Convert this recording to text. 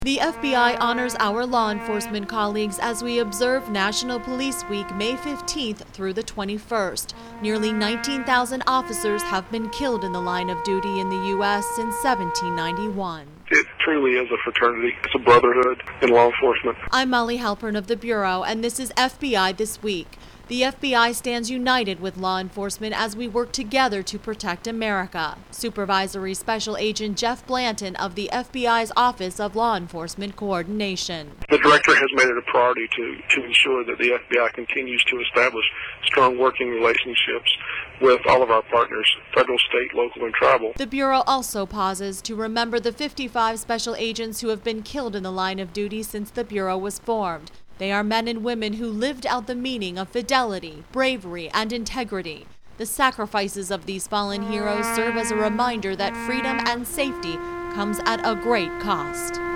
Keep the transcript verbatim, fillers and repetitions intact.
The F B I honors our law enforcement colleagues as we observe National Police Week May fifteenth through the twenty-first. Nearly nineteen thousand officers have been killed in the line of duty in the U S since seventeen ninety-one. It truly is a fraternity. It's a brotherhood in law enforcement. I'm Molly Halpern of the Bureau, and this is F B I This Week. The F B I stands united with law enforcement as we work together to protect America. Supervisory Special Agent Jeff Blanton of the F B I's Office of Law Enforcement Coordination. The director has made it a priority to, to ensure that the F B I continues to establish strong working relationships with all of our partners, federal, state, local, and tribal. The Bureau also pauses to remember the fifty-five special agents who have been killed in the line of duty since the Bureau was formed. They are men and women who lived out the meaning of fidelity, bravery, and integrity. The sacrifices of these fallen heroes serve as a reminder that freedom and safety comes at a great cost.